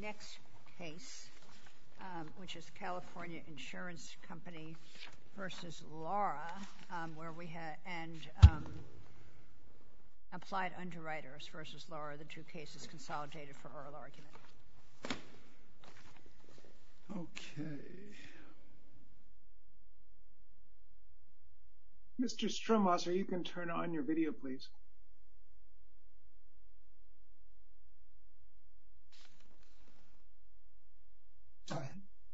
next case, which is California Insurance Company versus Laura, where we had Applied Underwriters versus Laura, the two cases consolidated for oral argument. Okay. Mr. Stromwasser, you can turn on your video, please. Go ahead.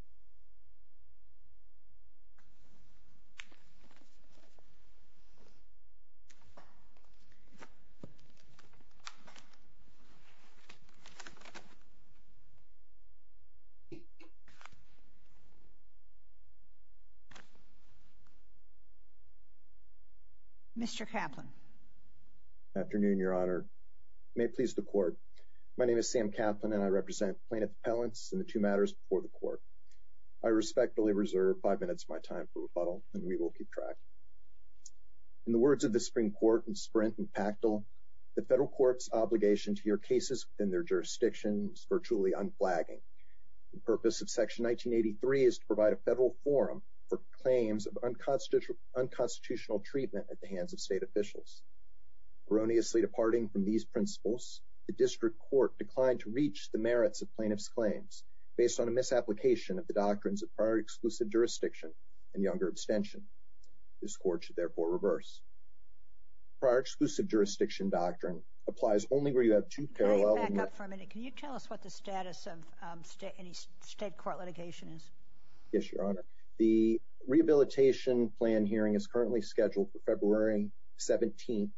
Mr. Kaplan. Good afternoon, Your Honor. May it please the Court. My name is Sam Kaplan, and I represent plaintiff appellants in the two matters before the Court. I respectfully reserve 5 minutes of my time for rebuttal, and we will keep track. In the words of the Supreme Court in Sprint and Pactel, the federal court's obligation to hear cases within their jurisdiction is virtually unflagging. The purpose of Section 1983 is to provide a federal forum for claims of unconstitutional treatment at the hands of state officials. Erroneously departing from these principles, the district court declined to reach the merits of plaintiff's claims based on a misapplication of the doctrines of prior exclusive jurisdiction and younger abstention. This court should therefore reverse. Prior exclusive jurisdiction doctrine applies only where you have two parallel... Can I back up for a minute? Can you tell us what the status of any state court litigation is? Yes, Your Honor. The rehabilitation plan hearing is currently scheduled for February 17th,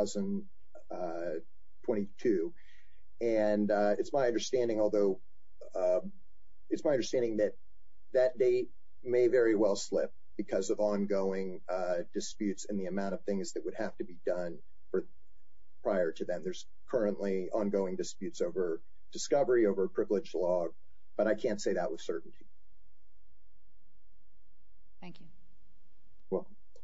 2022. And it's my understanding, that that date may very well slip because of ongoing disputes and the amount of things that would have to be done prior to then. There's currently ongoing disputes over discovery, over privilege log, but I can't say that with certainty. Thank you. Well,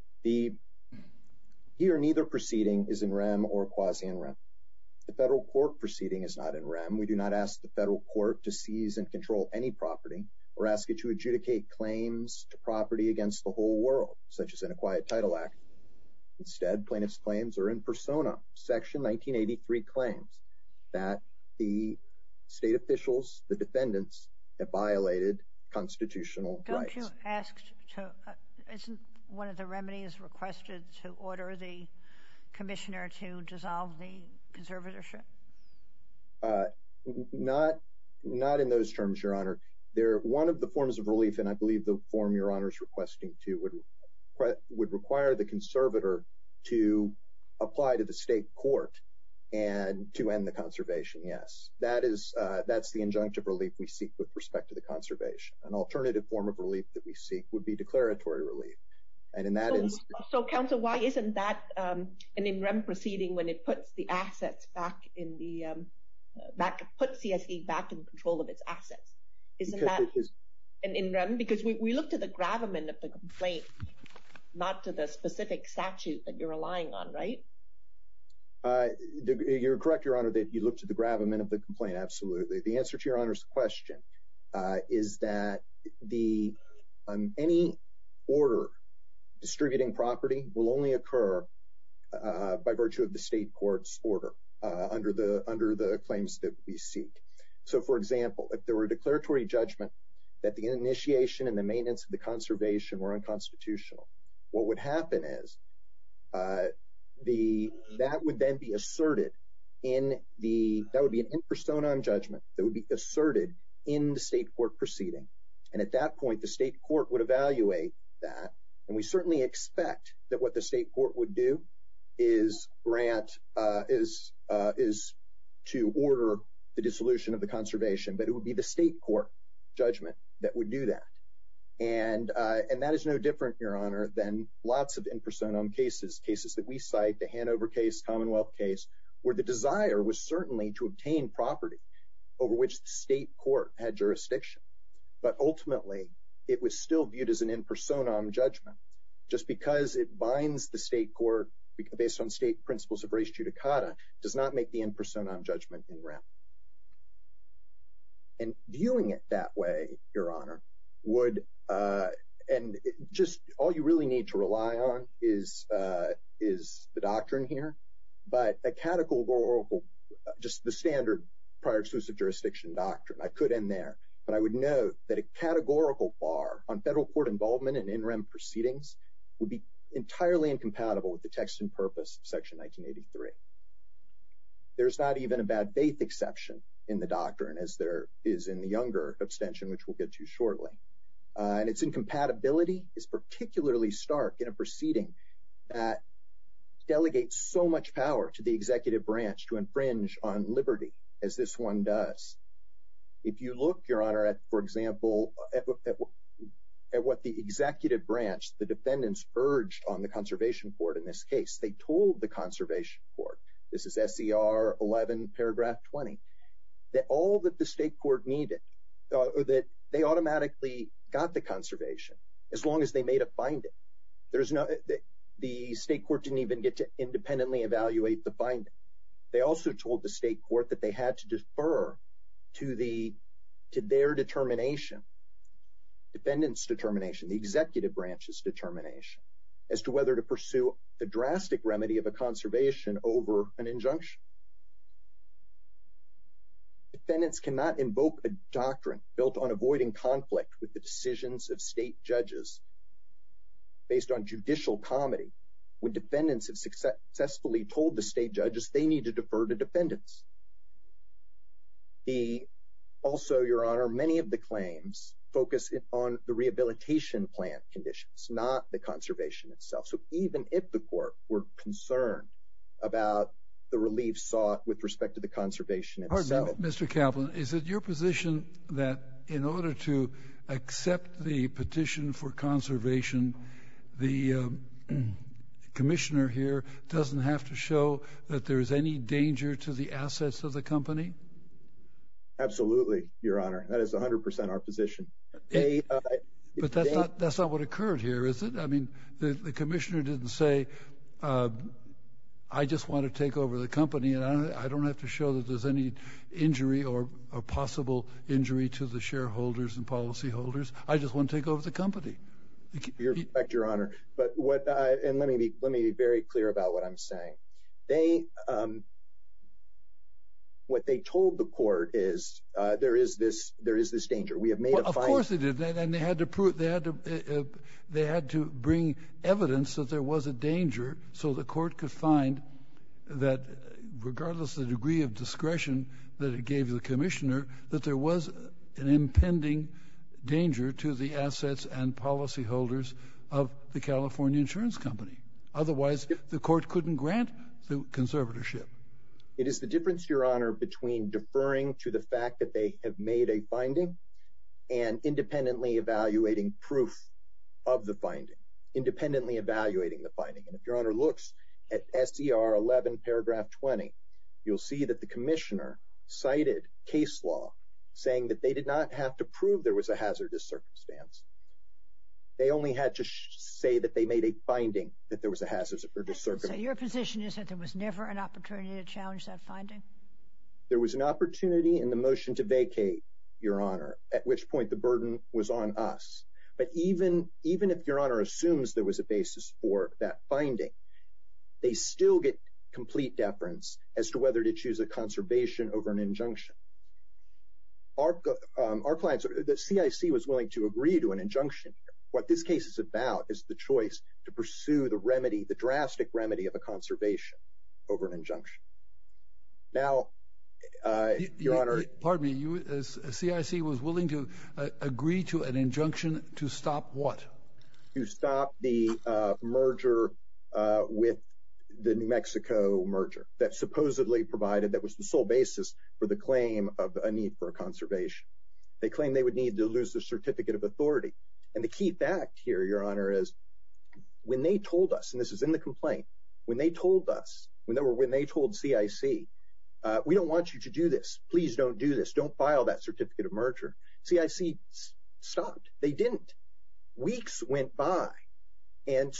here neither proceeding is in rem or quasi in rem. The federal court proceeding is not in rem. We do not ask the federal court to seize and control any property or ask it to adjudicate claims to property against the whole world, such as in a Quiet Title Act. Instead, plaintiff's claims are in persona, Section 1983 claims that the state officials, the defendants, have violated constitutional rights. Don't you ask to, isn't one of the remedies requested to order the commissioner to dissolve the conservatorship? Not in those terms, Your Honor. One of the forms of relief, and I believe the form Your Honor is requesting to, would require the conservator to apply to the state court and to end the conservation, yes. That's the injunctive relief we seek with respect to the conservation. An alternative form of relief that we seek would be declaratory relief. And in that instance... So, counsel, why isn't that an in rem proceeding when it puts the assets back in the... puts CSE back in control of its assets? Isn't that an in rem? Because we looked at the gravamen of the complaint, not to the specific statute that you're relying on, right? You're correct, Your Honor, that you looked at the gravamen of the complaint, absolutely. The answer to Your Honor's question is that any order distributing property will only occur by virtue of the state court's order under the claims that we seek. So, for example, if there were a declaratory judgment that the initiation and the maintenance of the conservation were unconstitutional, what would happen is that would then be asserted that would be an in personam judgment that would be asserted in the state court proceeding. And at that point, the state court would evaluate that. And we certainly expect that what the state court would do is to order the dissolution of the conservation, but it would be the state court judgment that would do that. And that is no different, Your Honor, than lots of in personam cases that we cite, the Hanover case, Commonwealth case, where the desire was certainly to obtain property over which the state court had jurisdiction. But ultimately, it was still viewed as an in personam judgment. Just because it binds the state court based on state principles of res judicata does not make the in personam judgment in rem. And viewing it that way, Your Honor, would and just all you really need to rely on is the doctrine here. But a categorical, just the standard prior exclusive jurisdiction doctrine, I could end there. But I would note that a categorical bar on federal court involvement in in rem proceedings would be entirely incompatible with the text and purpose of Section 1983. There's not even a bad faith exception in the doctrine, as there is in the Younger abstention, which we'll get to shortly. And its incompatibility is particularly stark in a proceeding that delegates so much power to the executive branch to infringe on liberty, as this one does. If you look, Your Honor, at, for example, at what the executive branch, the defendants, urged on the Conservation Court in this case, they told the Conservation Court, this is SCR 11, paragraph 20, that all that the state court needed, that they automatically got the conservation as long as they made a finding. The state court didn't even get to independently evaluate the finding. They also told the state court that they had to defer to their determination, defendant's determination, the executive branch's determination, as to whether to pursue the drastic remedy of a conservation over an injunction. Defendants cannot invoke a doctrine built on avoiding conflict with the decisions of state judges based on judicial comedy when defendants have successfully told the state judges they need to defer to defendants. Also, Your Honor, many of the claims focus on the rehabilitation plan conditions, not the conservation itself. So even if the court were concerned about the relief sought with respect to the conservation itself. Pardon me, Mr. Kaplan, is it your position that in order to accept the petition for conservation, the commissioner here doesn't have to show that there is any danger to the assets of the company? Absolutely, Your Honor. That is 100% our position. But that's not what occurred here, is it? I mean, the commissioner didn't say, I just want to take over the company, and I don't have to show that there's any injury or possible injury to the shareholders and policyholders. I just want to take over the company. You're correct, Your Honor. But and let me be very clear about what I'm saying. What they told the court is there is this danger. We have made a finding. Of course they did, and they had to prove they had to bring evidence that there was a danger, so the court could find that, regardless of the degree of discretion that it gave the commissioner, that there was an impending danger to the assets and policyholders of the California Insurance Company. Otherwise, the court couldn't grant the conservatorship. It is the difference, Your Honor, between deferring to the fact that they have made a finding and independently evaluating proof of the finding, independently evaluating the finding. And if Your Honor looks at SCR 11, paragraph 20, you'll see that the commissioner cited case law saying that they did not have to prove there was a hazardous circumstance. They only had to say that they made a finding that there was a hazardous circumstance. So your position is that there was never an opportunity to challenge that finding? There was an opportunity in the motion to vacate, Your Honor, at which point the burden was on us. But even if Your Honor assumes there was a basis for that finding, they still get complete deference as to whether to choose a conservation over an injunction. Our clients, the CIC was willing to agree to an injunction. What this case is about is the choice to pursue the remedy, the drastic remedy of a conservation over an injunction. Now, Your Honor. Pardon me, CIC was willing to agree to an injunction to stop what? To stop the merger with the New Mexico merger that supposedly provided, that was the sole basis for the claim of a need for a conservation. They claimed they would need to lose the certificate of authority. And the key fact here, Your Honor, is when they told us, and this is in the complaint, when they told us, when they told CIC, we don't want you to do this. Please don't do this. Don't file that certificate of merger. CIC stopped. They didn't. Weeks went by, and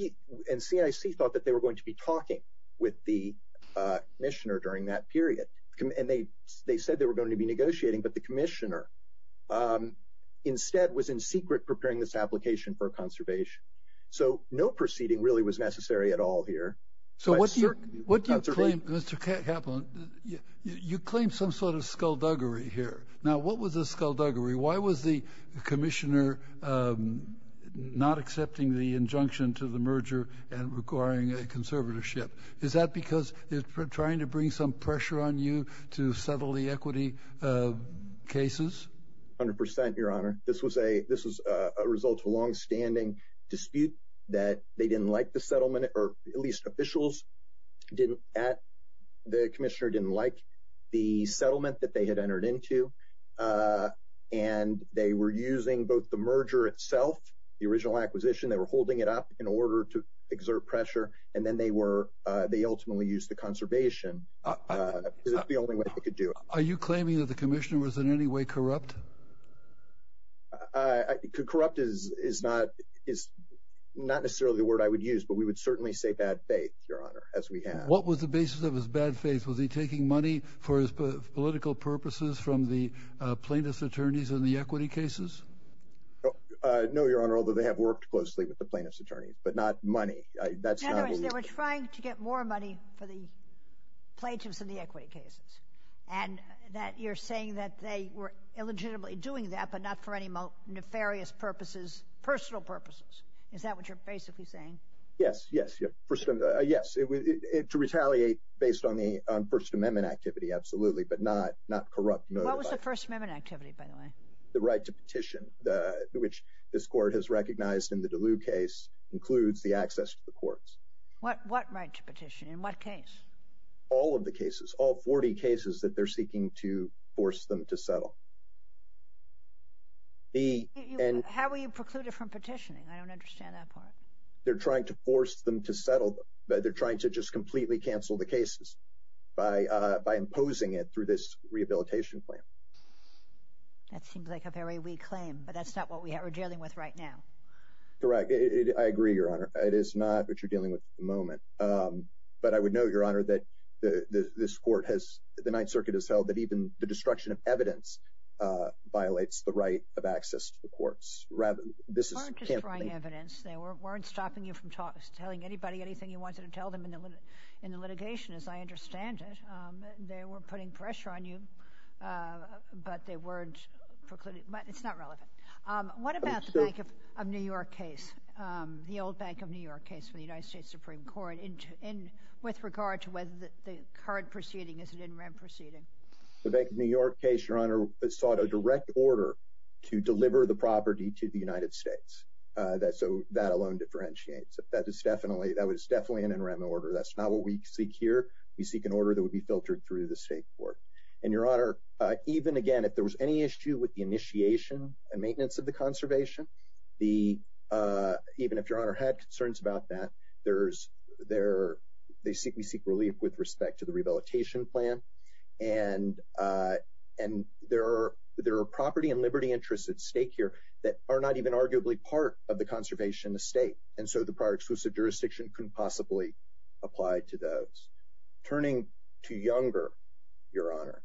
CIC thought that they were going to be talking with the commissioner during that period. The and they said they were going to be negotiating, but the commissioner instead was in secret preparing this application for conservation. So no proceeding really was necessary at all here. So what do you claim, Mr. Kaplan? You claim some sort of skullduggery here. Now, what was the skullduggery? Why was the commissioner not accepting the injunction to the merger and requiring a conservatorship? Is that because they're trying to bring some pressure on you to settle the equity cases? 100%, Your Honor. This was a result of a long-standing dispute that they didn't like the settlement, or at least officials the commissioner didn't like the settlement that they had entered into, and they were using both the merger itself, the original acquisition, they were holding it up in order to exert pressure, and then they ultimately used the conservation because it's the only way they could do it. Are you claiming that the commissioner was in any way corrupt? Corrupt is not necessarily the word I would use, but we would certainly say bad faith, Your Honor, as we have. What was the basis of his bad faith? Was he taking money for his political purposes from the plaintiff's attorneys in the equity cases? No, Your Honor, although they have worked closely with the plaintiff's attorneys, but not money. In other words, they were trying to get more money for the plaintiffs in the equity cases, and that you're saying that they were illegitimately doing that, but not for any nefarious purposes, personal purposes. Is that what you're basically saying? Yes. First, yes, to retaliate based on First Amendment activity, absolutely, but not corrupt motive. What was the First Amendment activity, by the way? The right to petition, which this court has recognized in the Duluth case, includes the access to the courts. What right to petition? In what case? All of the cases, all 40 cases that they're seeking to force them to settle. How were you precluded from petitioning? I don't understand that part. They're trying to force them to settle them. They're trying to just completely cancel the cases by imposing it through this rehabilitation plan. That seems like a very weak claim, but that's not what we're dealing with right now. Correct. I agree, Your Honor. It is not what you're dealing with at the moment. But I would note, Your Honor, that this court the Ninth Circuit has held that even the destruction of evidence violates the right of access to the courts. They weren't destroying evidence. They weren't stopping you from telling anybody anything you wanted to tell them in the litigation, as I understand it. They were putting pressure on you, but they weren't precluding. But it's not relevant. What about the Bank of New York case, the old Bank of New York case for the United States Supreme Court, with regard to whether the current proceeding is an in rem proceeding? The Bank of New York case, Your Honor, sought a direct order to deliver the property to the United States. So that alone differentiates. That was definitely an in rem order. That's not what we seek here. We seek an order that would be filtered through the state court. And Your Honor, even again, if there was any issue with the initiation and maintenance of the conservation, even if Your Honor had concerns about that, we seek relief with respect to the rehabilitation plan. And there are property and liberty interests at stake here that are not even arguably part of the conservation estate. And so the prior exclusive jurisdiction couldn't possibly apply to those. Turning to Younger, Your Honor,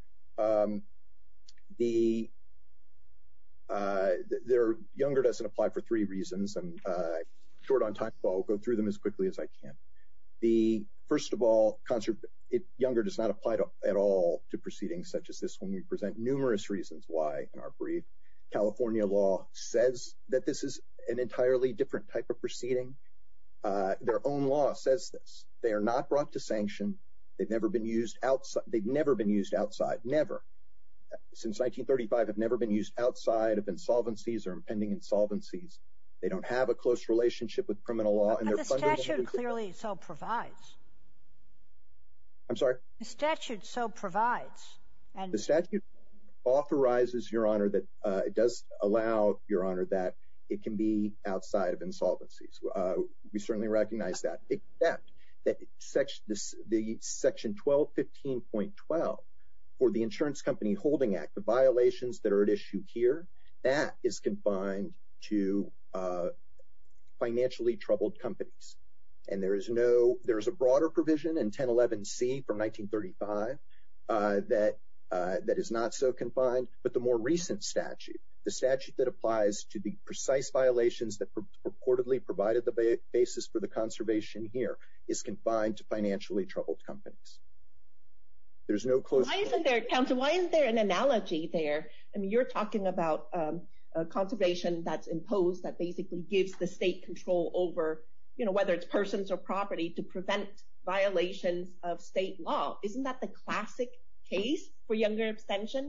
Younger doesn't apply for three reasons. I'm short on time, so I'll go through them as quickly as I can. First of all, Younger does not apply at all to proceedings such as this one. We present numerous reasons why in our brief. California law says that this is an entirely different type of proceeding. Their own law says this. They are not brought to sanction. They've never been used outside. Never. Since 1935, have never been used outside of insolvencies or impending insolvencies. They don't have a close relationship with criminal law. But the statute clearly so provides. I'm sorry? The statute so provides. The statute authorizes, Your Honor, that it does allow, Your Honor, that it can be outside of insolvencies. We certainly recognize that, except that the section 1215.12 for the Insurance Company Holding Act, the violations that are at issue here, that is confined to financially troubled companies. And there is a broader provision in 1011C from 1935 that is not so confined, but the more recent statute, the statute that applies to the precise violations that purportedly provided the basis for the conservation here, is confined to financially troubled companies. There's no close. Why isn't there, counsel, why isn't there an analogy there? I mean, you're talking about conservation that's imposed that basically gives the state control over, whether it's persons or property, to prevent violations of state law. Isn't that the classic case for younger abstention?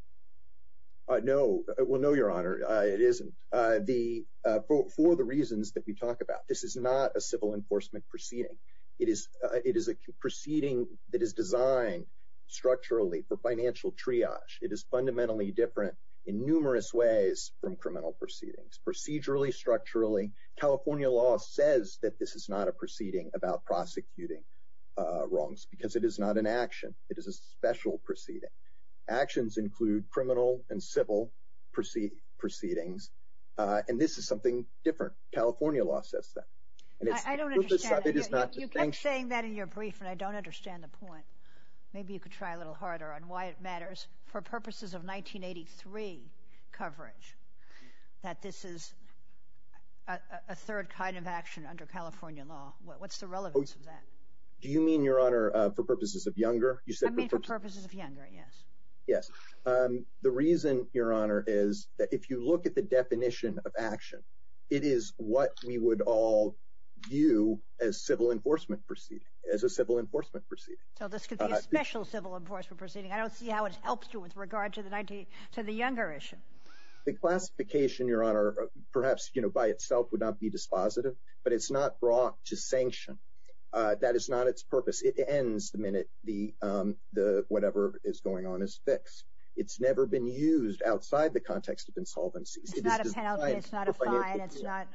No. Well, no, Your Honor, it isn't. For the reasons that we talk about, this is not a civil enforcement proceeding. It is a proceeding that is designed structurally for financial triage. It is fundamentally different in numerous ways from criminal proceedings. Procedurally, structurally, California law says that this is not a proceeding about prosecuting wrongs because it is not an action. It is a special proceeding. Actions include criminal and civil proceedings, and this is something different. California law says that. And I don't understand. You kept saying that in your brief, and I don't understand the point. Maybe you could try a little harder on why it matters for purposes of 1983 coverage, that this is a third kind of action under California law. What's the relevance of that? Do you mean, Your Honor, for purposes of younger? You said for purposes of younger, yes. Yes. The reason, Your Honor, is that if you look at the definition of action, it is what we would all view as civil enforcement proceeding, as a civil enforcement proceeding. So this could be a special civil enforcement proceeding. I don't see how it helps you with regard to the younger issue. The classification, Your Honor, perhaps by itself would not be dispositive, but it's not brought to sanction. That is not its purpose. It ends the minute the whatever is going on is fixed. It's never been used outside the context of insolvencies. It's not a penalty. It's not a fine. It's not.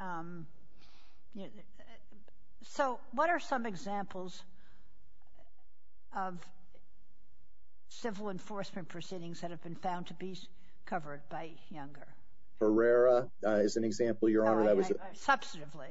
So, what are some examples of civil enforcement proceedings that have been found to be covered by younger? Herrera is an example, Your Honor. Substantively.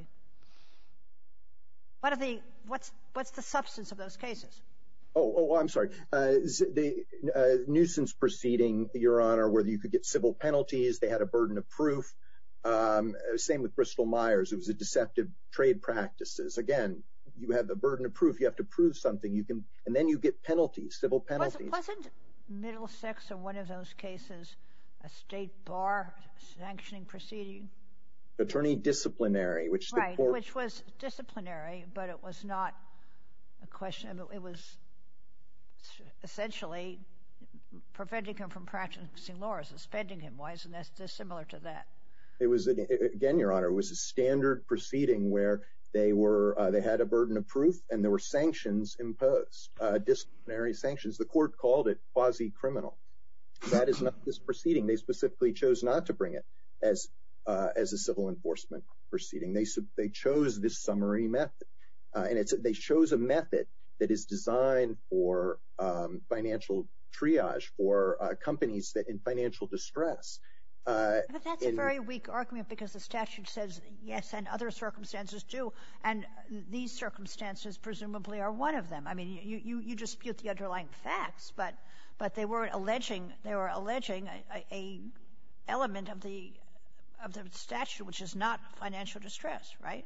What's the substance of those cases? Oh, I'm sorry. The nuisance proceeding, Your Honor, where you could get civil penalties. They had a burden of proof. Same with Bristol-Myers. It was a deceptive trade practices. Again, you have the burden of proof. You have to prove something. And then you get penalties, civil penalties. Wasn't Middlesex in one of those cases a state bar sanctioning proceeding? Attorney disciplinary, which the court... which was disciplinary, but it was not a question. It was essentially preventing him from practicing law or suspending him. Why isn't this dissimilar to that? It was, again, Your Honor, it was a standard proceeding where they had a burden of proof and there were sanctions imposed, disciplinary sanctions. The court called it quasi-criminal. That is not this proceeding. They specifically chose not to bring it as a civil enforcement proceeding. They chose this summary method. And they chose a method that is designed for financial triage for companies that in financial distress. But that's a very weak argument because the statute says yes, and other circumstances do, and these circumstances presumably are one of them. I mean, you dispute the underlying facts, but they were alleging a element of the statute which is not financial distress, right?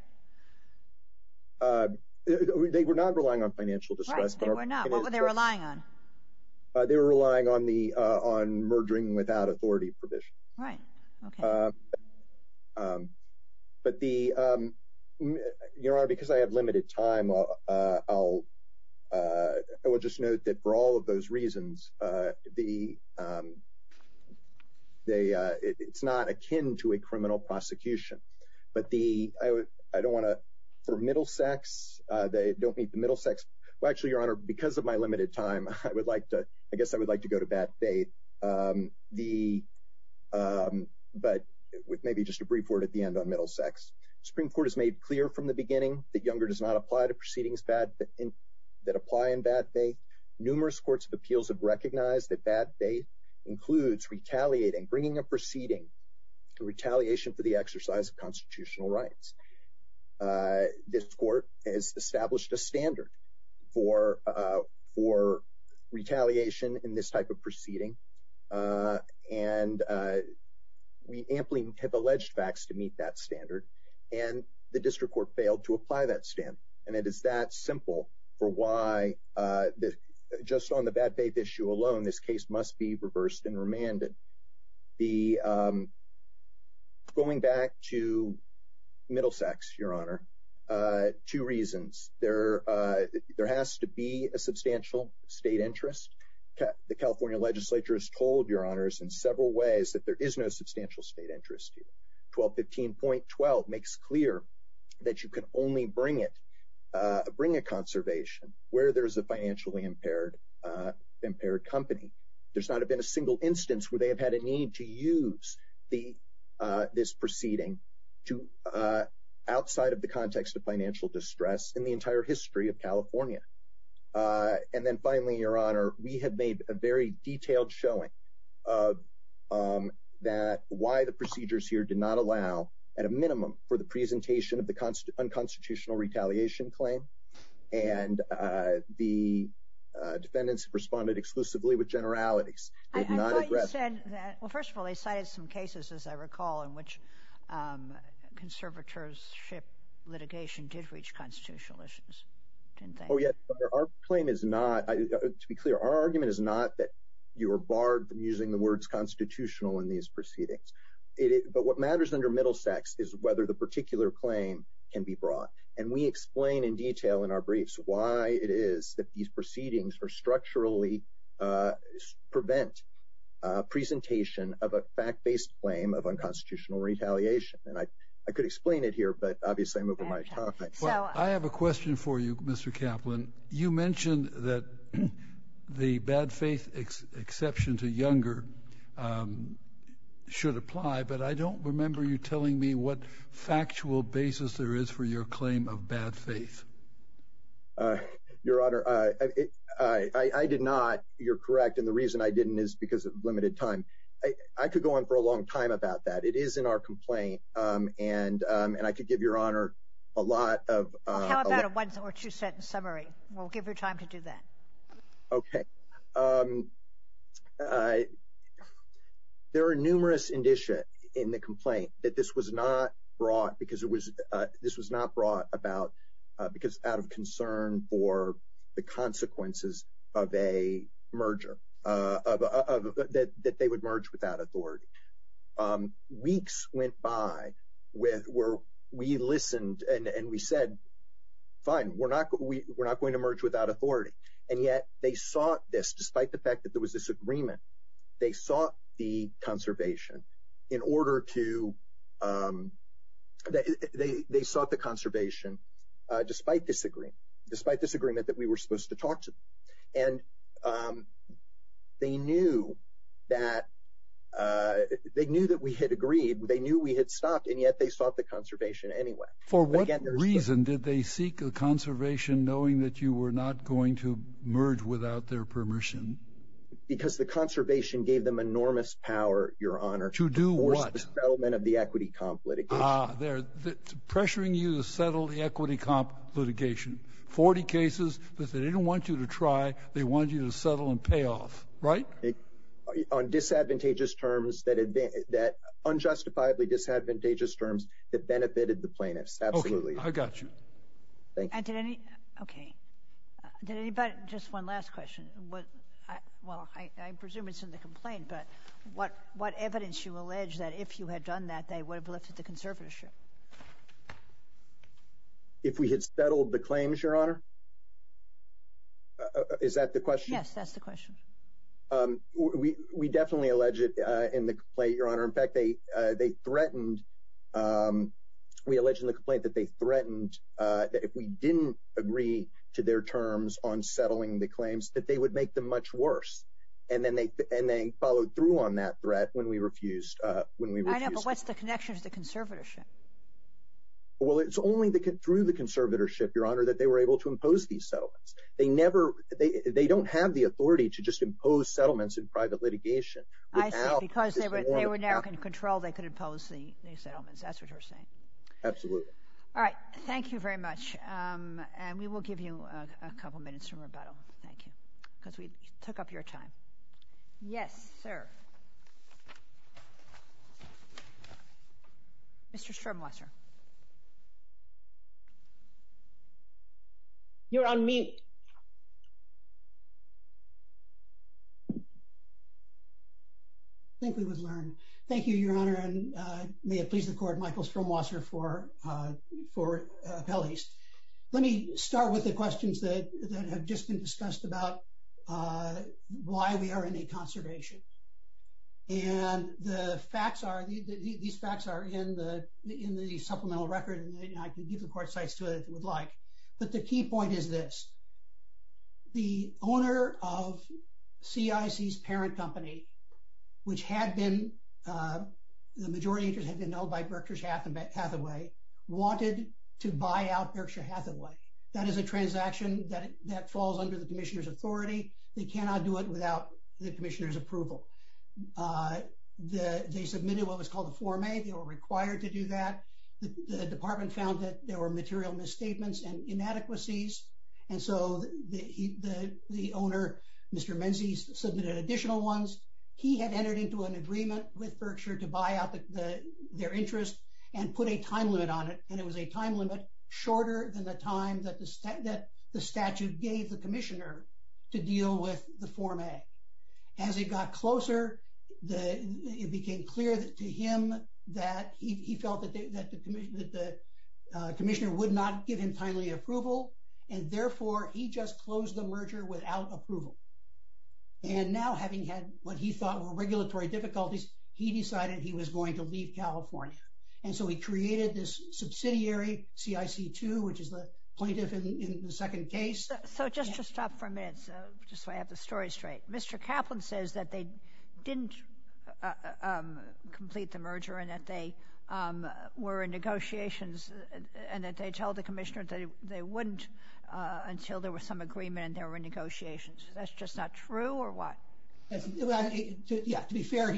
They were not relying on financial distress. Right, they were not. What were they relying on? They were relying on on merging without authority provision. Right. Okay. But Your Honor, because I have limited time, I will just note that for all of those reasons, it's not akin to a criminal prosecution. But I don't want to, for Middlesex, they don't meet the Middlesex. Well, actually, Your Honor, because of my limited time, I guess I would like to go to bad faith. But with maybe just a brief word at the end on Middlesex. Supreme Court has made clear from the beginning that Younger does not apply to proceedings that apply in bad faith. Numerous courts of appeals have recognized that bad faith includes retaliating, bringing a proceeding, retaliation for the exercise of constitutional rights. This court has established a standard for retaliation in this type of proceeding, and we amply have alleged facts to meet that standard, and the district court failed to apply that standard. And it is that simple for why, just on the bad faith issue alone, this case must be reversed and remanded. Going back to Middlesex, Your Honor, two reasons. There has to be a substantial state interest. The California legislature has told, Your Honors, in several ways that there is no substantial state interest here. 1215.12 makes clear that you can only bring a conservation where there's a financially impaired company. There's not been a single instance where they have had a need to use this proceeding to outside of the context of financial distress in the entire history of California. And then finally, Your Honor, we have made a very detailed showing of that why the procedures here did not allow, at a minimum, for the presentation of the unconstitutional retaliation claim. And the defendants have responded exclusively with generalities. I thought you said that, well, first of all, they cited some cases, as I recall, in which conservatorship litigation did reach constitutional issues, didn't they? Oh, yes. Our claim is not, to be clear, our argument is not that you are barred from using the words constitutional in these proceedings. But what matters under Middlesex is whether the particular claim can be brought. And we explain in detail in our briefs why it is that these proceedings are structurally prevent presentation of a fact-based claim of unconstitutional retaliation. And I could explain it here, but obviously I'm over my time. Well, I have a question for you, Mr. Kaplan. You mentioned that the bad faith exception to Younger should apply, but I don't remember you telling me what factual basis there is for your claim of bad faith. Your Honor, I did not. You're correct. And the reason I didn't is because of limited time. I could go on for a long time about that. It is in our complaint. And I could give Your Honor a lot of... How about a one or two sentence summary? We'll give you time to do that. Okay. There are numerous indicia in the complaint that this was not brought because this was not brought about because out of concern for the consequences of a merger, that they would merge without authority. Weeks went by where we listened and we said, fine, we're not going to merge without authority. And yet they sought this, despite the fact that there was this agreement. They sought the conservation in order to, they sought the conservation despite this agreement that we were supposed to talk to them. And they knew that we had agreed, they knew we had stopped, and yet they sought the conservation anyway. For what reason did they seek the conservation knowing that you were not going to merge without their permission? Because the conservation gave them enormous power, Your Honor. To do what? The settlement of the equity comp litigation. They're pressuring you to settle the equity comp litigation. 40 cases that they didn't want you to try, they wanted you to settle and pay off, right? On disadvantageous terms, that unjustifiably disadvantageous terms that benefited the plaintiffs. Absolutely. Okay, I got you. Thank you. And did anybody, just one last question. I presume it's in the complaint, but what evidence you allege that if you had done that, they would have lifted the conservatorship? If we had settled the claims, Your Honor? Is that the question? Yes, that's the question. We definitely allege it in the complaint, Your Honor. In fact, they threatened, we allege in the complaint that they threatened that if we didn't agree to their terms on settling the claims, that they would make them much worse. And then they followed through on that threat when we refused. I know, but what's the connection to the conservatorship? Well, it's only through the conservatorship, Your Honor, that they were able to impose these settlements. They don't have the authority to just impose settlements in private litigation. I see, because they were now in control, they could impose the settlements. That's what you're saying. Absolutely. All right. Thank you very much. And we will give you a couple minutes from rebuttal. Thank you. because we took up your time. Yes, sir. Mr. Stromwasser. You're on mute. I think we would learn. Thank you, Your Honor, and may it please the Court, Michael Stromwasser for appellees. Let me start with the questions that have just been discussed about why we are in a conservation. And the facts are, these facts are in the supplemental record, and I can give the Court sites to it if it would like. But the key point is this. The owner of CIC's parent company, which had been, the majority interest had been held by Berkshire Hathaway, wanted to buy out Berkshire Hathaway. That is a transaction that falls under the Commissioner's authority. They cannot do it without the Commissioner's approval. They submitted what was called a Form A. They were required to do that. The department found that there were material misstatements and inadequacies, and so the owner, Mr. Menzies, submitted additional ones. He had entered into an agreement with Berkshire to buy out their interest and put a time limit on it, and it was a time limit shorter than the time that the statute gave the Commissioner to deal with the Form A. As it got closer, it became clear to him that he felt that the Commissioner would not give him timely approval, and therefore he just closed the merger without approval. And now, having had what he thought were regulatory difficulties, he decided he was going to leave California. And so he created this subsidiary, CIC2, which is the plaintiff in the second case. So just to stop for a minute, just so I have the story straight. Mr. Kaplan says that they didn't complete the merger and that they were in negotiations and that they told the Commissioner that they wouldn't until there was some agreement and there were negotiations. That's just not true, or what? To be fair,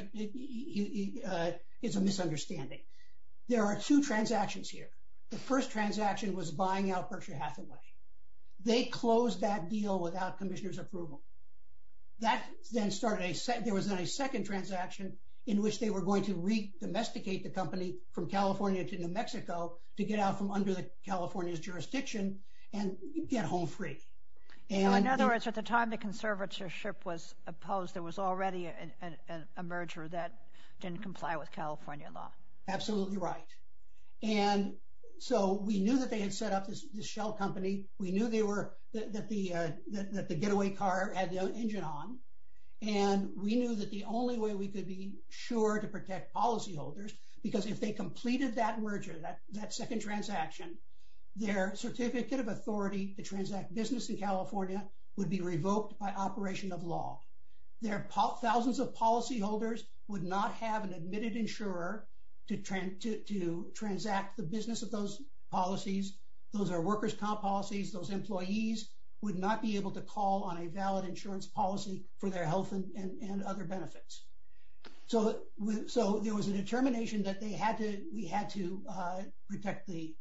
it's a misunderstanding. There are two transactions here. The first transaction was buying out Berkshire Hathaway. They closed that deal without Commissioner's approval. That then started there was then a second transaction in which they were going to re-domesticate the company from California to New Mexico to get out from under the California's jurisdiction and get home free. So in other words, at the time the conservatorship was opposed, there was already a merger that didn't comply with California law. Absolutely right. And so we knew that they had set up this shell company. We knew that the getaway car had the engine on. And we knew that the only way we could be sure to protect policyholders, because if they completed that merger, that second transaction, their certificate of authority to transact business in California would be revoked by operation of law. Their thousands of policyholders would not have an admitted insurer to transact the business of those policies. Those are workers' comp policies. Those employees would not be able to call on a valid insurance policy for their health and other benefits. So there was a determination that we had to protect the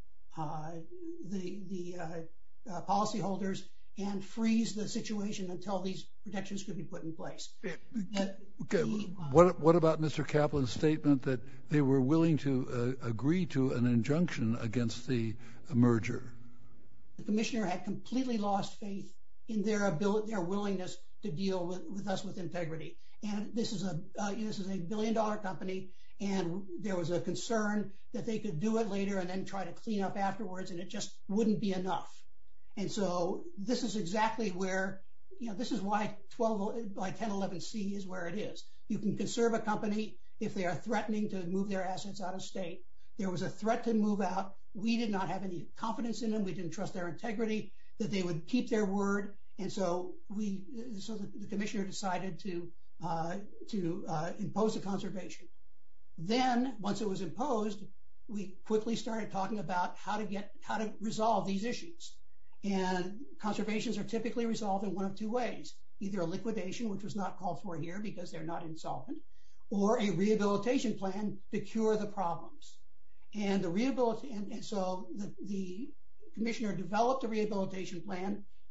policyholders and freeze the situation until these protections could be put in place. Okay. What about Mr. Kaplan's statement that they were willing to agree to an injunction against the merger? The Commissioner had completely lost faith in their willingness to deal with us with integrity. And this is a $1 billion company, and there was a concern that they could do it later and then try to clean up afterwards, and it just wouldn't be enough. And so this is exactly where, this is why 1011C is where it is. You can conserve a company if they are threatening to move their assets out of state. There was a threat to move out. We did not have any confidence in them. We didn't trust their integrity, that they would keep their word. And so the Commissioner decided to impose a conservation. Then, once it was imposed, we quickly started talking about how to resolve these issues. And conservations are typically resolved in one of two ways: either a liquidation, which was not called for here because they're not insolvent, or a rehabilitation plan to cure the problems. And so the Commissioner developed a rehabilitation plan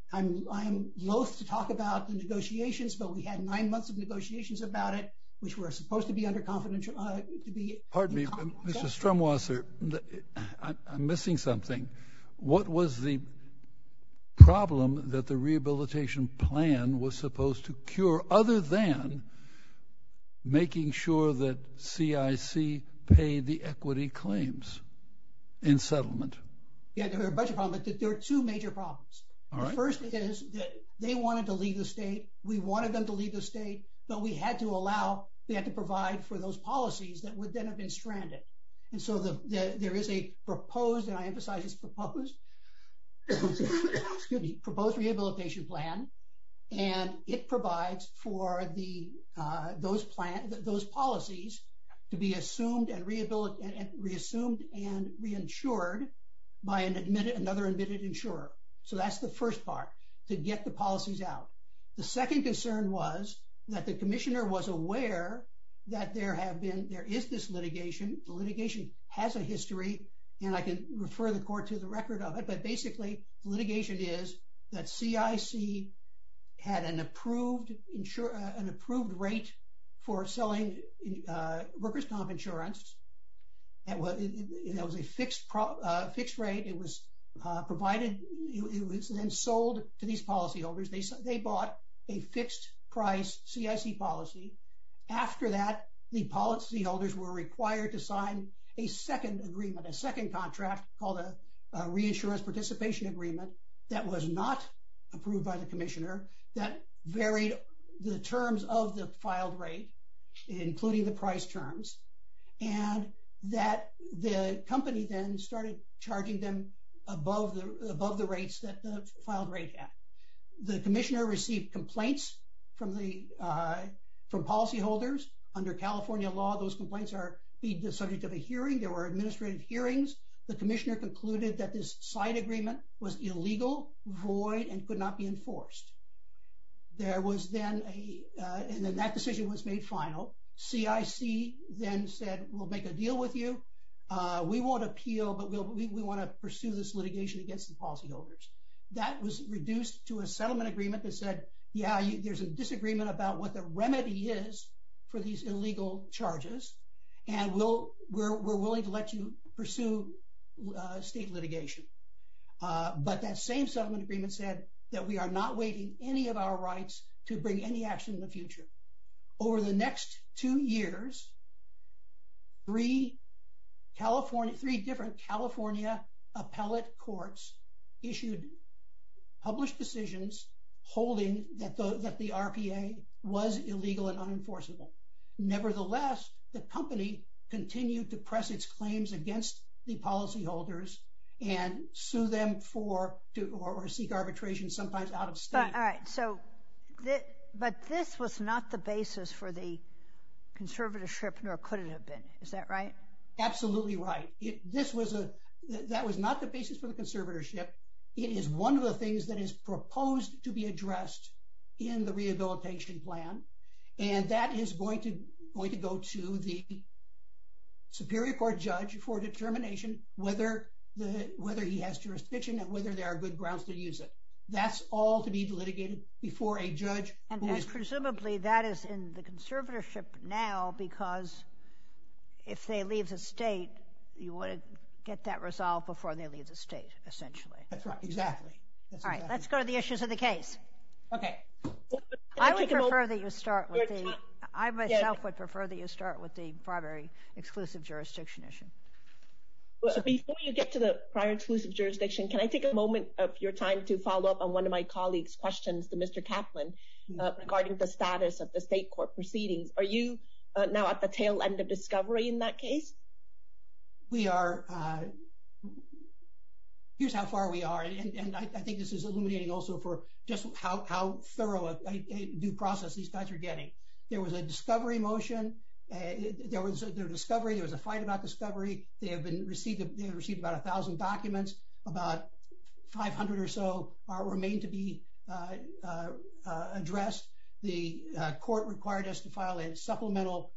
I'm loath to talk about the negotiations, but we had 9 months of negotiations about it, which were supposed to be under confidential. Pardon me, Mr. Strumwasser, I'm missing something. What was the problem that the rehabilitation plan was supposed to cure, other than making sure that CIC paid the equity claims in settlement? Yeah, there were a bunch of problems, but there were two major problems. The first is that they wanted to leave the state. We wanted them to leave the state, but we had to provide for those policies that would then have been stranded. And so there is a proposed, and I emphasize it's proposed, proposed rehabilitation plan, and it provides for those policies to be assumed and reassumed and reinsured by another admitted insurer. So that's the first part, to get the policies out. The second concern was that the commissioner was aware that there is this litigation. The litigation has a history, and I can refer the court to the record of it, but basically the litigation is that CIC had an approved rate for selling workers' comp insurance. It was a fixed rate. It was provided. It was then sold to these policyholders. They bought a fixed price CIC policy. After that, the policyholders were required to sign a second agreement, a second contract called a reinsurance participation agreement that was not approved by the commissioner, that varied the terms of the filed rate, including the price terms, and that the company then started charging them above the rates that the filed rate had. The commissioner received complaints from policyholders. Under California law, those complaints are the subject of a hearing. There were administrative hearings. The commissioner concluded that this side agreement was illegal, void, and could not be enforced. There was then and then that decision was made final. CIC then said, "We'll make a deal with you. We won't appeal, but we want to pursue this litigation against the policyholders." That was reduced to a settlement agreement that said, "Yeah, there's a disagreement about what the remedy is for these illegal charges, and we're willing to let you pursue state litigation." But that same settlement agreement said that we are not waiving any of our rights to bring any action in the future. Over the next 2 years, three different California appellate courts issued published decisions holding that the RPA was illegal and unenforceable. Nevertheless, the company continued to press its claims against the policyholders and sue them or seek arbitration, sometimes out of state. All right. So, but this was not the basis for the conservatorship, nor could it have been. Is that right? Absolutely right. That was not the basis for the conservatorship. It is one of the things that is proposed to be addressed in the rehabilitation plan, and that is going to go to the Superior Court judge for determination whether he has jurisdiction and whether there are good grounds to use it. That's all to be litigated before a judge. And presumably that is in the conservatorship now, because if they leave the state, you want to get that resolved before they leave the state, essentially. That's right. Exactly. All right. Let's go to the issues of the case. Okay. I would prefer that you start with I myself would prefer that you start with the primary exclusive jurisdiction issue. Well, before you get to the prior exclusive jurisdiction, can I take a moment of your time to follow up on one of my colleagues' questions to Mr. Kaplan regarding the status of the state court proceedings? Are you now at the tail end of discovery in that case? We are. Here's how far we are, and I think this is illuminating also for just how thorough a due process these guys are getting. There was a discovery motion. There was discovery. There was a fight about discovery. They have received about 1,000 documents. About 500 or so remain to be addressed. The court required us to file a supplemental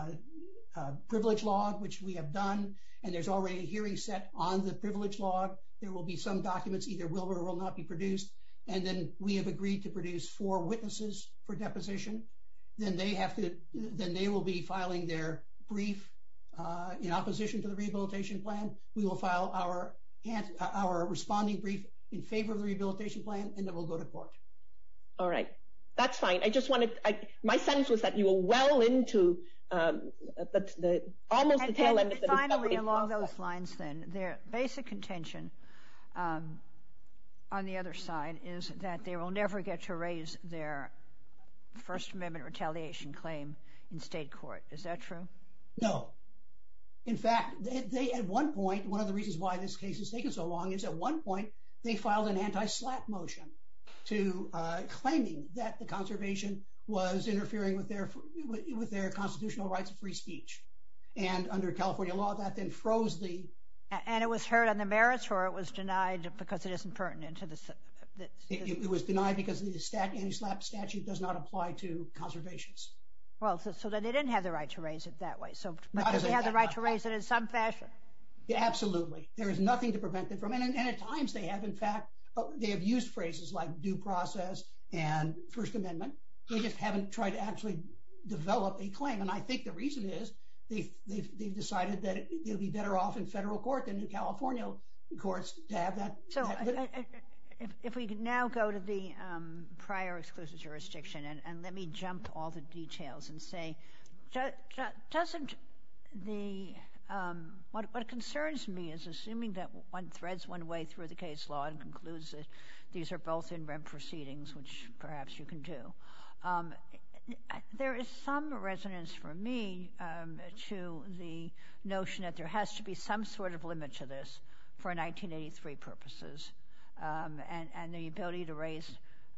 privilege log, which we have done, and there's already a hearing set on the privilege log. There will be some documents either will or will not be produced. And then we have agreed to produce 4 witnesses for deposition. Then they will be filing their brief in opposition to the rehabilitation plan. We will file our responding brief in favor of the rehabilitation plan, and then we'll go to court. All right. That's fine. I just wanted, my sense was that you were well into almost the tail end of the discovery. Finally, along those lines then, their basic contention on the other side is that they will never get to raise their First Amendment retaliation claim in state court. Is that true? No. In fact, they at one point, one of the reasons why this case has taken so long is at one point they filed an anti-SLAPP motion to claiming that the conservation was interfering with their constitutional rights of free speech. And under California law, that then froze the... And it was heard on the merits, or it was denied because it isn't pertinent to the... It was denied because the anti-SLAPP statute does not apply to conservations. Well, so they didn't have the right to raise it that way. But they have the right to raise it in some fashion. Yeah, absolutely. There is nothing to prevent them from... And at times they have, in fact, they have used phrases like due process and First Amendment. They just haven't tried to actually develop a claim. And I think the reason is they've decided that it would be better off in federal court than in California courts to have that... So if we could now go to the prior exclusive jurisdiction, and let me jump all the details and say, doesn't the... What concerns me is assuming that one threads one way through the case law and concludes that these are both in rem proceedings, which perhaps you can do. There is some resonance for me to the notion that there has to be some sort of limit to this for 1983 purposes, and the ability to raise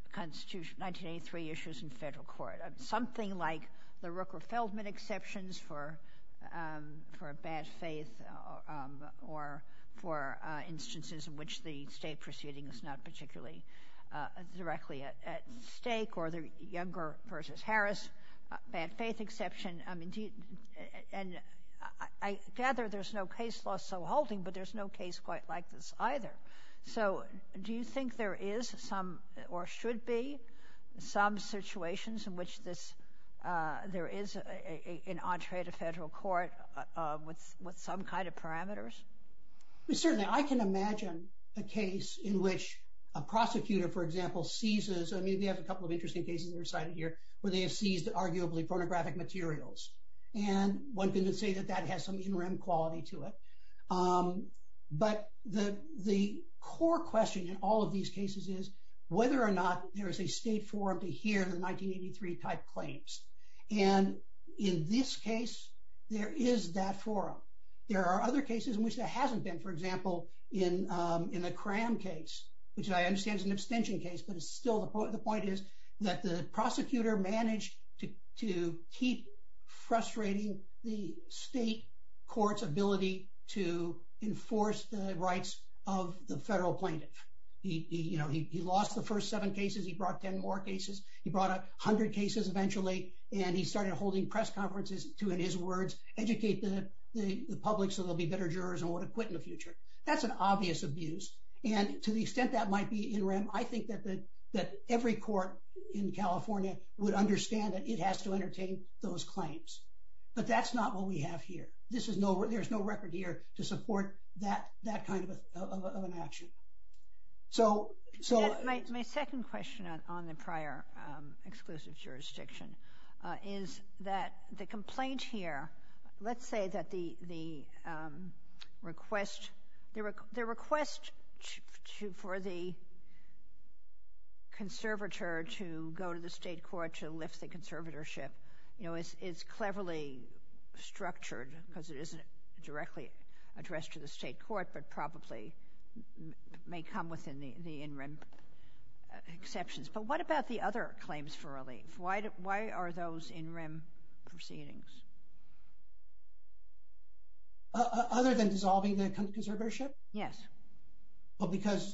1983 issues in federal court. Something like the Rooker-Feldman exceptions for bad faith or for instances in which the state proceeding is not particularly directly at stake, or the Younger versus Harris bad faith exception. I mean, and I gather there's no case law so holding, but there's no case quite like this either. So do you think there is some, or should be, some situations in which this there is an entree to federal court with some kind of parameters? Certainly, I can imagine a case in which a prosecutor, for example, seizes... I mean, we have a couple of interesting cases that are cited here where they have seized arguably pornographic materials. And one can say that that has some in rem quality to it. But the core question in all of these cases is whether or not there is a state forum to hear the 1983 type claims. And in this case, there is that forum. There are other cases in which there hasn't been. For example, in the Cram case, which I understand is an abstention case, but it's still the point is that the prosecutor managed to keep frustrating the state court's ability to enforce the rights of the federal plaintiff. He lost the first 7 cases. He brought 10 more cases. He brought 100 cases eventually, and he started holding press conferences to, in his words, educate the public so there'll be better jurors and won't acquit in the future. That's an obvious abuse. And to the extent that might be in rem, I think that every court in California would understand that it has to entertain those claims. But that's not what we have here. There's no record here to support that kind of an action. So my second question on the prior exclusive jurisdiction is that the complaint here, let's say that the request for the conservator to go to the state court to lift the conservatorship, is cleverly structured because it isn't directly addressed to the state court, but probably may come within the in rem exceptions. But what about the other claims for relief? Why are those in rem proceedings? Other than dissolving the conservatorship? Yes. Well, because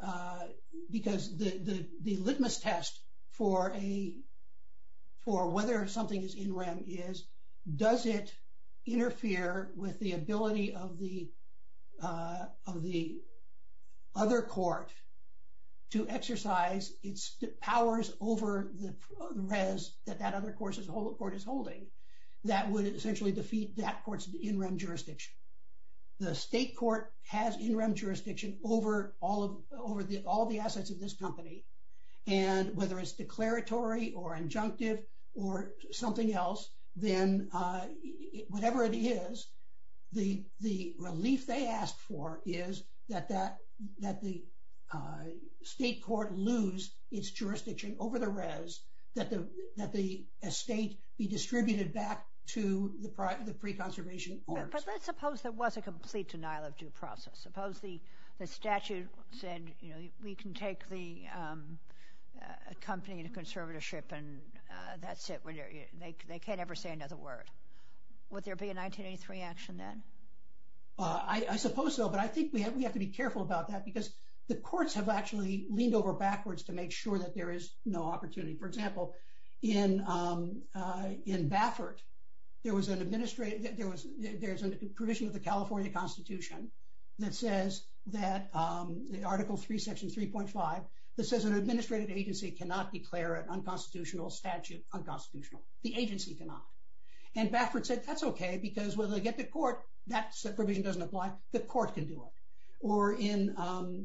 the litmus test for whether something is in rem is, does it interfere with the ability of the other court to exercise its powers over the res that other court is holding, that would essentially defeat that court's in rem jurisdiction. The state court has in rem jurisdiction over all the assets of this company, and whether it's declaratory or injunctive or something else, then whatever it is, the relief they ask for is that the state court lose its jurisdiction over the res, that the estate be distributed back to the pre-conservation owners. But let's suppose there was a complete denial of due process. Suppose the statute said, we can take the company into conservatorship and that's it. They can't ever say another word. Would there be a 1983 action then? I suppose so, but I think we have to be careful about that, because the courts have actually leaned over backwards to make sure that there is no opportunity. For example, in Baffert, there's a provision of the California Constitution that says that Article 3, Section 3.5, that says an administrative agency cannot declare an unconstitutional statute unconstitutional. The agency cannot. And Baffert said that's okay, because when they get to court, that provision doesn't apply. The court can do it. Or in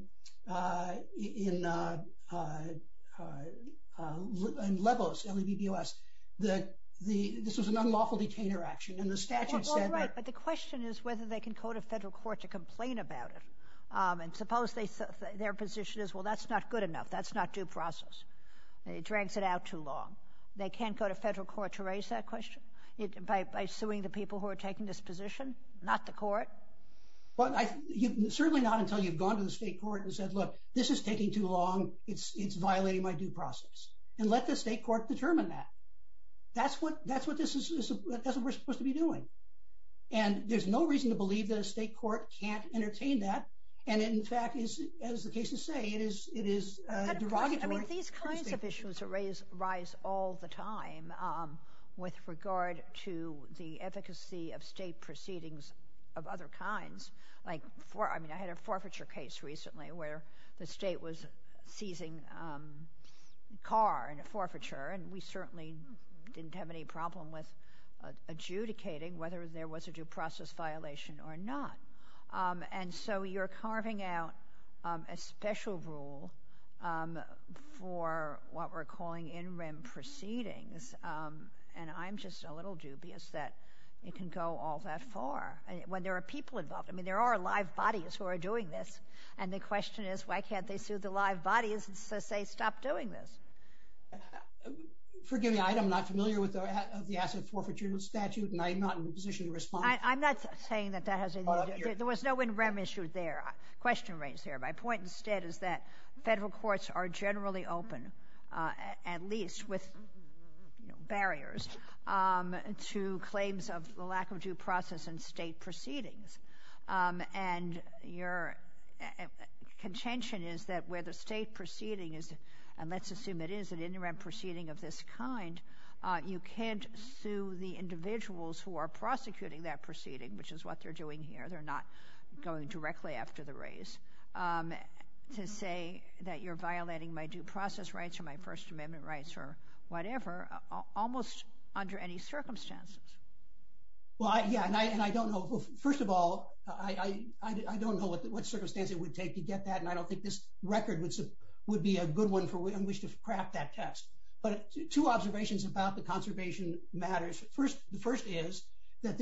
Lebos, L-E-B-B-O-S, this was an unlawful detainer action, and the statute said right, but the question is whether they can go to federal court to complain about it. And suppose their position is, well, that's not good enough. That's not due process. It drags it out too long. They can't go to federal court to raise that question by suing the people who are taking this position, not the court? Well, certainly not until you've gone to the state court and said, look, this is taking too long. It's violating my due process. And let the state court determine that. That's what this is. That's what we're supposed to be doing. And there's no reason to believe that a state court can't entertain that. And in fact, as the cases say, it is derogatory. I mean, these kinds of issues rise all the time with regard to the efficacy of state proceedings of other kinds. I had a forfeiture case recently where the state was seizing a car in a forfeiture, and we certainly didn't have any problem with adjudicating whether there was a due process violation or not. And so you're carving out a special rule for what we're calling in rem proceedings, and I'm just a little dubious that it can go all that far. When there are people involved, I mean, there are live bodies who are doing this, and the question is, why can't they sue the live bodies and say, stop doing this? Forgive me, I'm not familiar with the asset forfeiture statute, and I'm not in a position to respond. I'm not saying that has anything to do. There was no in rem issue there, question raised there. My point instead is that federal courts are generally open, at least with barriers, to claims of the lack of due process in state proceedings. And your contention is that where the state proceeding is, and let's assume it is an in rem proceeding of this kind, you can't sue the individuals who are prosecuting that proceeding, which is what they're doing here. They're not going directly after the race, to say that you're violating my due process rights or my First Amendment rights or whatever, almost under any circumstances. Well, and I don't know. Well, first of all, I don't know what circumstance it would take to get that, and I don't think this record would be a good one in which to craft that test. But two observations about the conservation matters. The first is that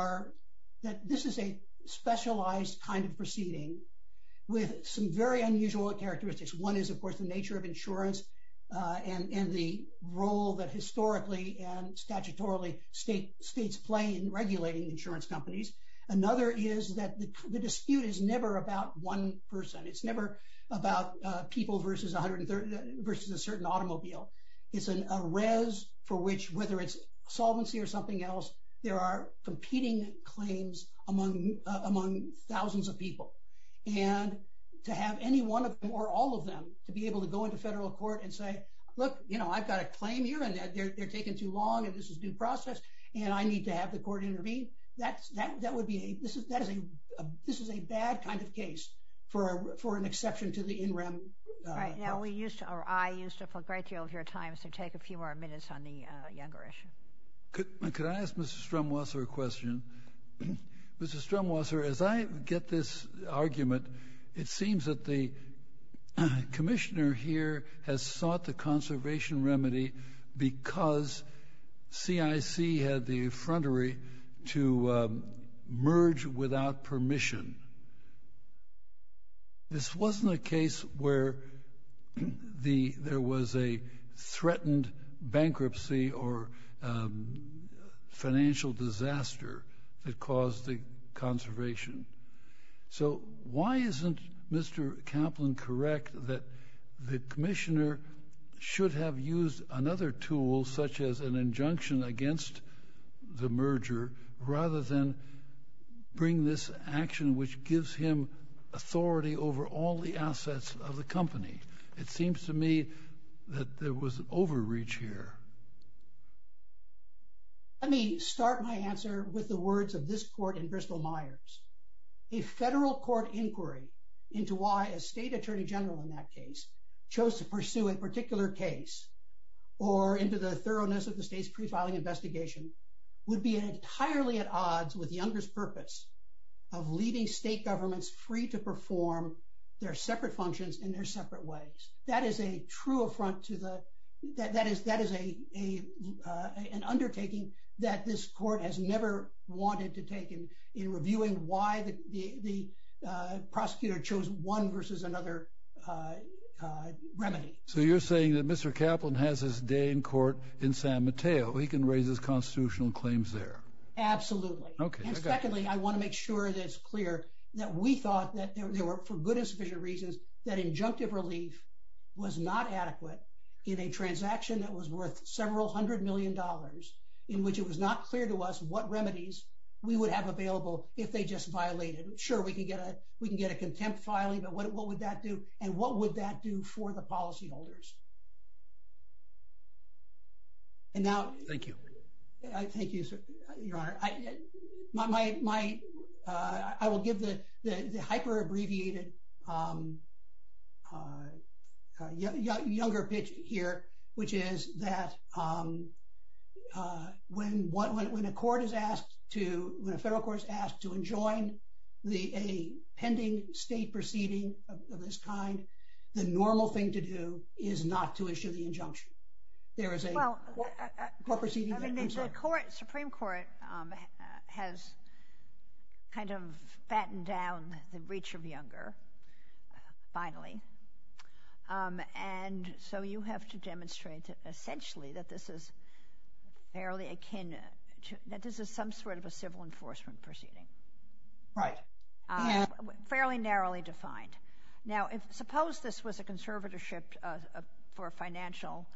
this is a specialized kind of proceeding with some very unusual characteristics. One is, of course, the nature of insurance and the role that historically and statutorily states play in regulating insurance companies. Another is that the dispute is never about one person. It's never about people versus 130 versus a certain automobile. It's a res for which, whether it's solvency or something else, there are competing claims among thousands of people. And to have any one of them or all of them to be able to go into federal court and say, look, I've got a claim here and they're taking too long and this is due process and I need to have the court intervene. This is a bad kind of case for an exception to the in rem. Right. Now, I used up a great deal of your time, so take a few more minutes on the Younger issue. Could I ask Mr. Strumwasser a question? Mr. Strumwasser, as I get this argument, it seems that the commissioner here has sought the conservation remedy because CIC had the effrontery to merge without permission. This wasn't a case where there was a threatened bankruptcy or financial disaster that caused the conservation. So why isn't Mr. Kaplan correct that the commissioner should have used another tool, such as an injunction against the merger, rather than bring this action which gives him authority over all the assets of the company? It seems to me that there was an overreach here. Let me start my answer with the words of this court in Bristol-Myers. A federal court inquiry into why a state attorney general in that case chose to pursue a particular case or into the thoroughness of the state's pre-filing investigation would be entirely at odds with Younger's purpose of leaving state governments free to perform their separate functions in their separate ways. That is a true affront to that is an undertaking that this court has never wanted to take in reviewing why the prosecutor chose one versus another remedy. So you're saying that Mr. Kaplan has his day in court in San Mateo. He can raise his constitutional claims there. Absolutely. Okay. And secondly, I want to make sure that it's clear that we thought that there were, for good and sufficient reasons, that injunctive relief was not adequate in a transaction that was worth several $100 million, in which it was not clear to us what remedies we would have available if they just violated. Sure, we can get a contempt filing, but what would that do? And what would that do for the policyholders? And now, thank you. Thank you, sir, Your Honor. I will give the hyper abbreviated Younger pitch here, which is that when a court is asked to, when a federal court is asked to enjoin a pending state proceeding of this kind, the normal thing to do is not to issue the injunction. There is a court proceeding. I mean, the Supreme Court has kind of fattened down the reach of Younger, finally. And so you have to demonstrate essentially that this is fairly akin to, that this is some sort of a civil enforcement proceeding. Right. Fairly narrowly defined. Now, suppose this was a conservatorship for financial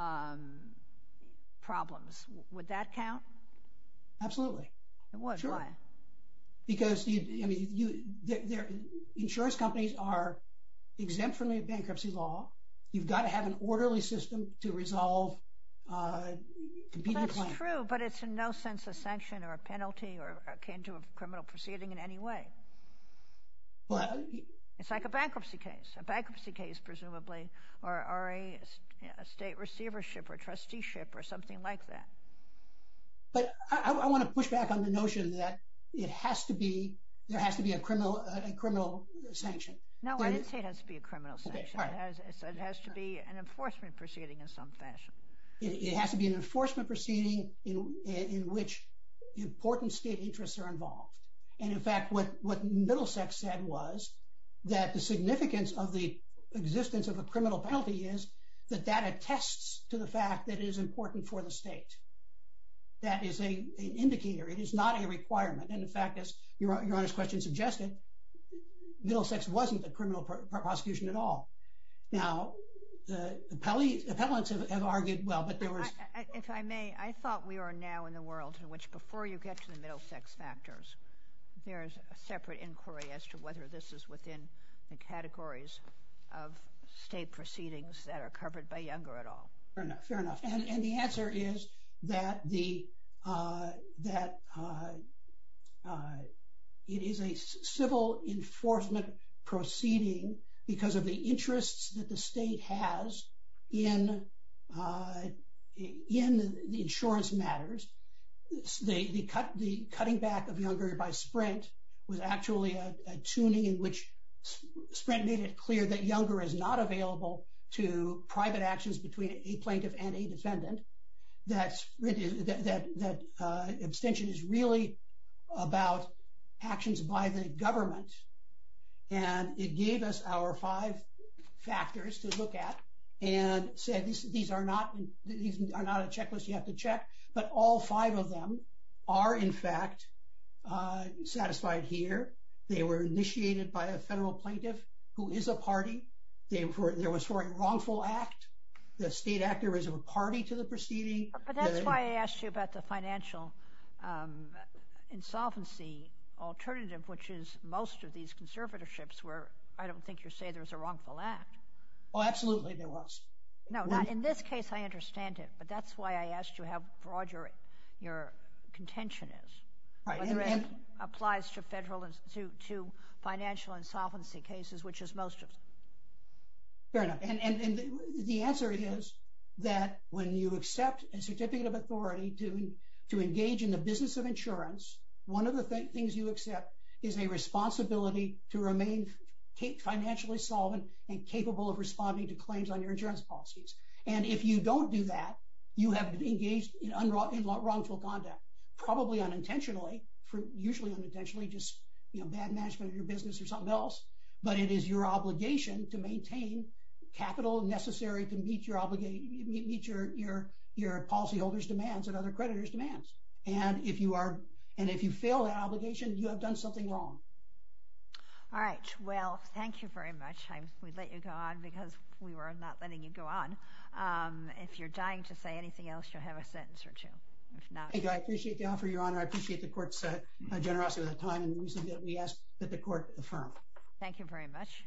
problems, would that count? Absolutely. It would. Sure. Why? Because insurance companies are exempt from the bankruptcy law. You've got to have an orderly system to resolve competing claims. That's true, but it's in no sense a sanction or a penalty or akin to a criminal proceeding in any way. Well, it's like a bankruptcy case. A bankruptcy case, presumably, or a state receivership or trusteeship or something like that. But I want to push back on the notion that there has to be a criminal sanction. No, I didn't say it has to be a criminal sanction. Okay, right. It has to be an enforcement proceeding in some fashion. It has to be an enforcement proceeding in which important state interests are involved. And in fact, what Middlesex said was that the significance of the existence of a criminal penalty is that attests to the fact that it is important for the state. That is an indicator. It is not a requirement. And in fact, as Your Honor's question suggested, Middlesex wasn't a criminal prosecution at all. Now, the appellants have argued, well, but there was... If I may, I thought we are now in the world in which before you get to the Middlesex factors, there's a separate inquiry as to whether this is within the categories of state proceedings that are covered by Younger at all. Fair enough. And the answer is that it is a civil enforcement proceeding because of the interests that the state has in the insurance matters. The cutting back of Younger by Sprint was actually a tuning in which Sprint made it clear that Younger is not available to private actions between a plaintiff and a defendant. That abstention is really about actions by the government, and it gave us our 5 factors to look at and said these are not a checklist you have to check, but all 5 of them are in fact satisfied here. They were initiated by a federal plaintiff who is a party. There was for a wrongful act. The state actor is a party to the proceeding. But that's why I asked you about the financial insolvency alternative, which is most of these conservatorships where I don't think you're saying there was a wrongful act. Oh, absolutely there was. No, not in this case. I understand it, but that's why I asked you how broad your contention is. Right. Whether it applies to federal to financial insolvency cases, which is most of them. Fair enough. And the answer is that when you accept a certificate of authority to engage in the business of insurance, one of the things you accept is a responsibility to remain financially solvent and capable of responding to claims on your insurance policies. And if you don't do that, you have engaged in wrongful conduct, probably unintentionally, usually unintentionally, just bad management of your business or something else. But it is your obligation to maintain capital necessary to meet your policyholders' demands and other creditors' demands. And if you fail that obligation, you have done something wrong. All right. Well, thank you very much. We let you go on because we were not letting you go on. If you're dying to say anything else, you'll have a sentence or two. If not, thank you. I appreciate the offer, Your Honor. I appreciate the court's generosity of the time and the reason that we asked that the court affirm. Thank you very much.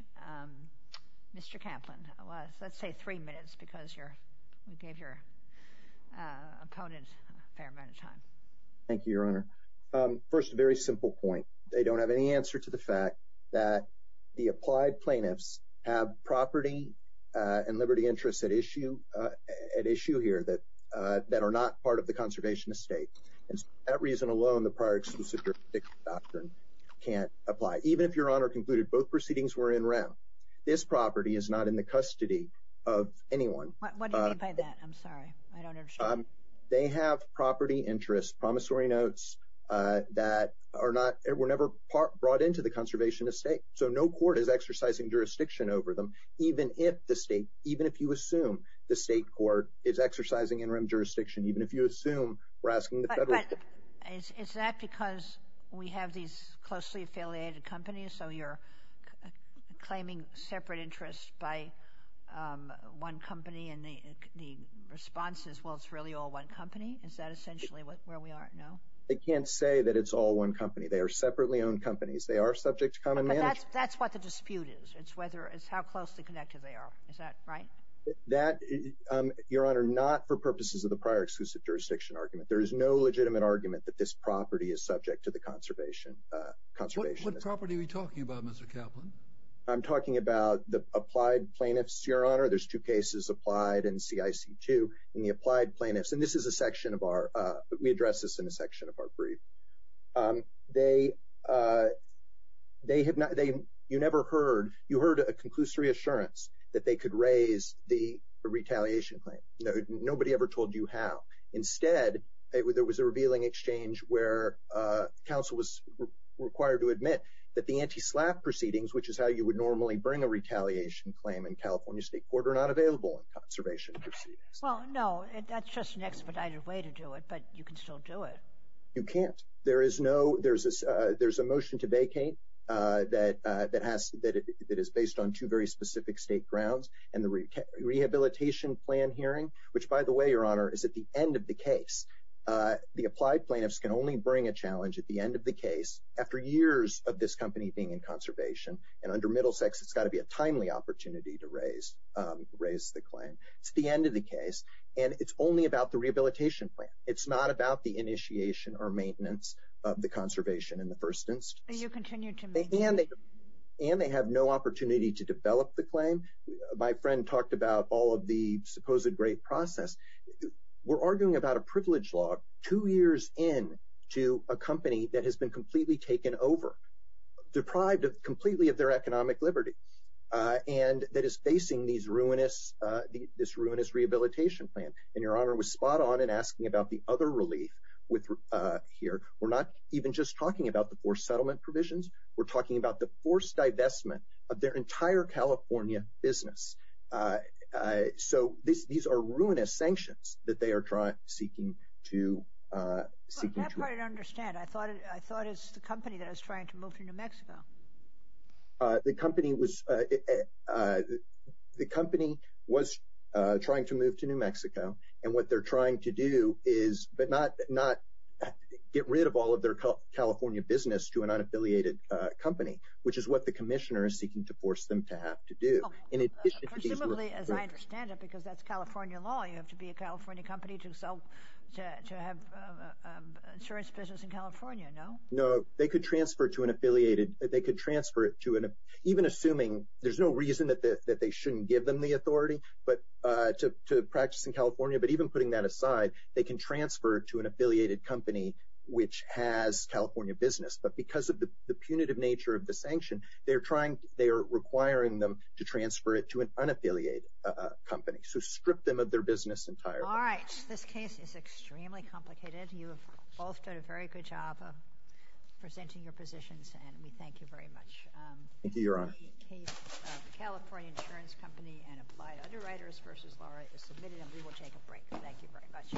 Mr. Kaplan, let's say 3 minutes because we gave your opponent a fair amount of time. Thank you, Your Honor. First, a very simple point. They don't have any answer to the fact that the applied plaintiffs have property and liberty interests at issue here that are not part of the conservation estate. And so for that reason alone, the prior exclusive jurisdiction doctrine can't apply. Even if Your Honor concluded both proceedings were in rem, this property is not in the custody of anyone. What do you mean by that? I'm sorry. I don't understand. They have property interests, promissory notes that were never brought into the conservation estate. So no court is exercising jurisdiction over them, even if you assume the state court is exercising in rem jurisdiction, even if you assume we're asking the federal court. Is that because we have these closely affiliated companies, so you're claiming separate interests by one company, and the response is, well, it's really all one company? Is that essentially where we are now? They can't say that it's all one company. They are separately owned companies. They are subject to common management. But that's what the dispute is. It's how closely connected they are. Is that right? That, Your Honor, not for purposes of the prior exclusive jurisdiction argument. There is no legitimate argument that this property is subject to the conservation. What property are we talking about, Mr. Kaplan? I'm talking about the applied plaintiffs, Your Honor. There's 2 cases, applied and CIC2, and the applied plaintiffs. And this is a section of we address this in a section of our brief. You heard a conclusory assurance that they could raise the retaliation claim. Nobody ever told you how. Instead, there was a revealing exchange where counsel was required to admit that the anti-SLAPP proceedings, which is how you would normally bring a retaliation claim in California State Court, are not available in conservation proceedings. Well, no, that's just an expedited way to do it, but you can still do it. You can't. There's a motion to vacate that is based on 2 very specific state grounds, and the rehabilitation plan hearing, which, by the way, Your Honor, is at the end of the case. The applied plaintiffs can only bring a challenge at the end of the case after years of this company being in conservation. And under Middlesex, it's got to be a timely opportunity to raise the claim. It's the end of the case, and it's only about the rehabilitation plan. It's not about the initiation or maintenance of the conservation in the first instance. You continue to maintain. and they have no opportunity to develop the claim. My friend talked about all of the supposed great process. We're arguing about a privilege log 2 years in to a company that has been completely taken over, deprived completely of their economic liberty, and that is facing this ruinous rehabilitation plan. And Your Honor was spot on in asking about the other relief with here. We're not even just talking about the forced settlement provisions. We're talking about the forced divestment of their entire California business. So these are ruinous sanctions that they are seeking to. That part I don't understand. I thought it's the company that is trying to move to New Mexico. The company was trying to move to New Mexico, and what they're trying to do is, but not get rid of all of their California business to an unaffiliated company, which is what the commissioner is seeking to force them to have to do. In addition to these, presumably, as I understand it, because that's California law, you have to be a California company to sell to have insurance business in California. No, they could transfer to an affiliated. They could transfer it to even assuming there's no reason that they shouldn't give them the authority, but to practice in California. But even putting that aside, they can transfer to an affiliated company which has California business. But because of the punitive nature of the sanction, they are requiring them to transfer it to an unaffiliated company. So strip them of their business entirely. All right. This case is extremely complicated. You have both done a very good job of presenting your positions, and we thank you very much. Thank you, Your Honor. The case of California Insurance Company and Applied Underwriters versus Laura is submitted, and we will take a break. Thank you very much.